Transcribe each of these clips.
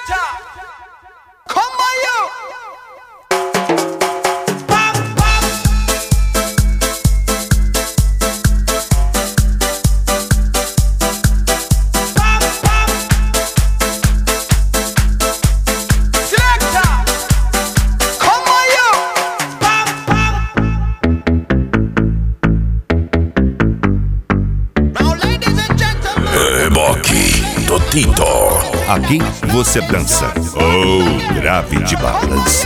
Tito. Aqui você dança ou grave de balança.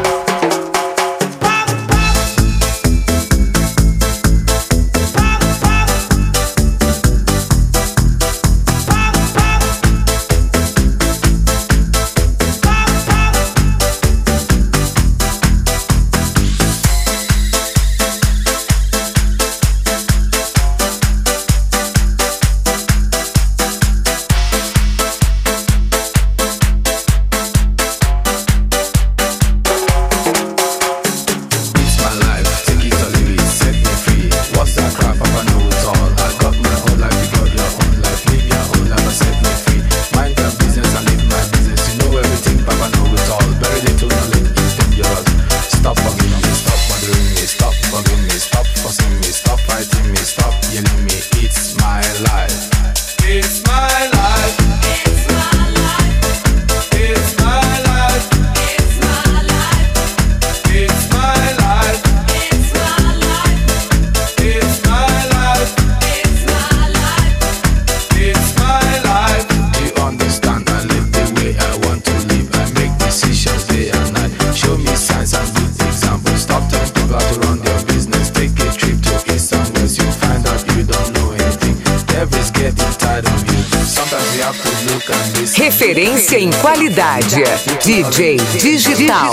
Referência em qualidade. DJ Digital.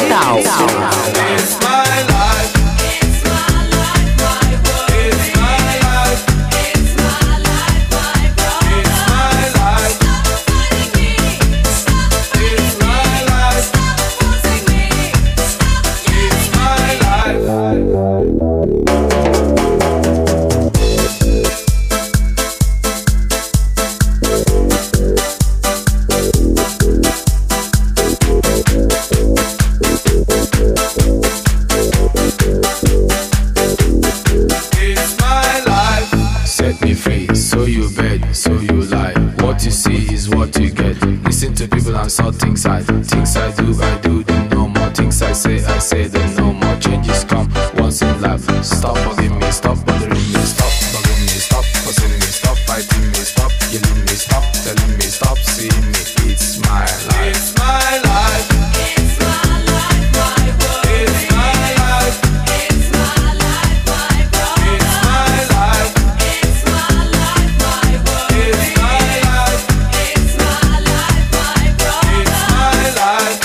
Saw things I do, then no more. Things I say, then no more. Changes come once in life. Stop bugging me, stop bothering me, stop bugging me, stop fussing me, stop fighting me, stop yelling me, stop telling me, stop seeing me. It's my life. It's my life. It's my life, my world. It's my life. It's my life, my world. It's my life. It's my life, my world. It's my life. It's my life, my world. It's my life.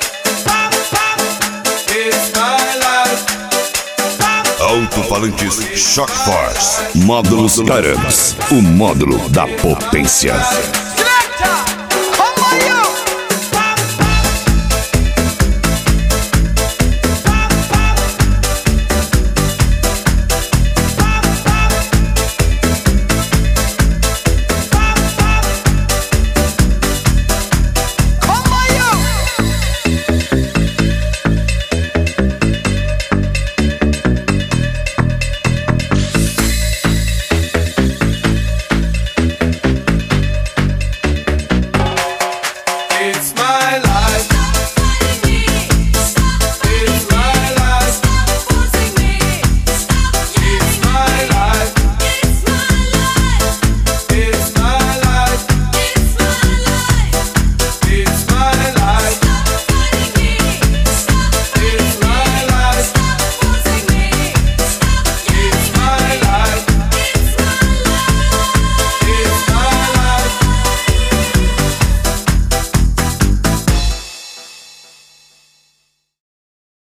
It's my life. Alto-falantes Shock Force. Módulos Carams. O módulo da potência.